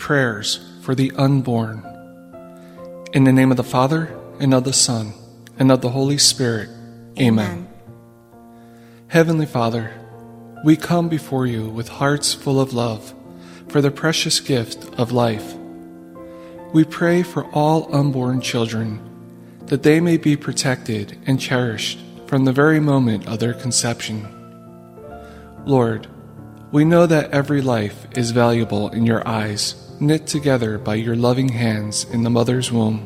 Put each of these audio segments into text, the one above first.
prayers for the unborn. In the name of the Father, and of the Son, and of the Holy Spirit. Amen. Heavenly Father, we come before you with hearts full of love for the precious gift of life. We pray for all unborn children, that they may be protected and cherished from the very moment of their conception. Lord, we know that every life is valuable in your eyes, knit together by your loving hands in the mother's womb.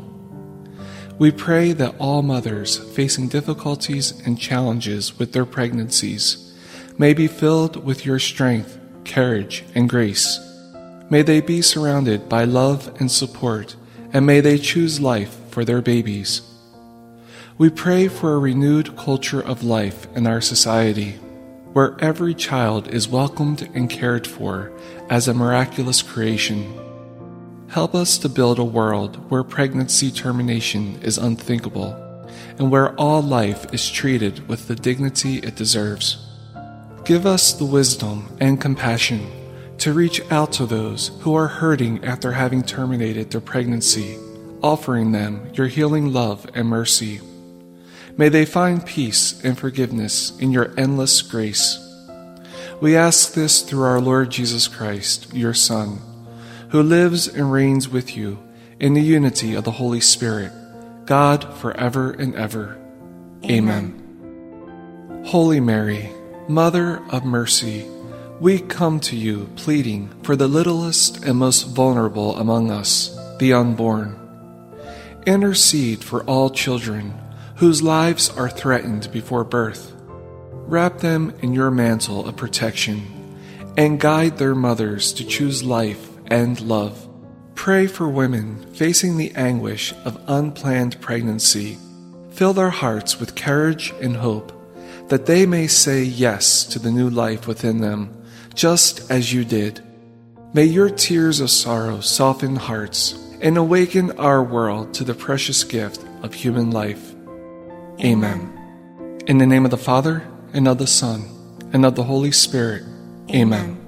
We pray that all mothers facing difficulties and challenges with their pregnancies may be filled with your strength, courage, and grace. May they be surrounded by love and support, and may they choose life for their babies. We pray for a renewed culture of life in our society, where every child is welcomed and cared for as a miraculous creation. Help us to build a world where pregnancy termination is unthinkable, and where all life is treated with the dignity it deserves. Give us the wisdom and compassion to reach out to those who are hurting after having terminated their pregnancy, offering them your healing love and mercy. May they find peace and forgiveness in your endless grace. We ask this through our Lord Jesus Christ, your Son, who lives and reigns with you in the unity of the Holy Spirit, God forever and ever. Amen. Holy Mary, Mother of Mercy, we come to you pleading for the littlest and most vulnerable among us, the unborn. Intercede for all children whose lives are threatened before birth. Wrap them in your mantle of protection and guide their mothers to choose life and love. Pray for women facing the anguish of unplanned pregnancy. Fill their hearts with courage and hope, that they may say yes to the new life within them, just as you did. May your tears of sorrow soften hearts and awaken our world to the precious gift of human life. Amen. In the name of the Father, and of the Son, and of the Holy Spirit. Amen.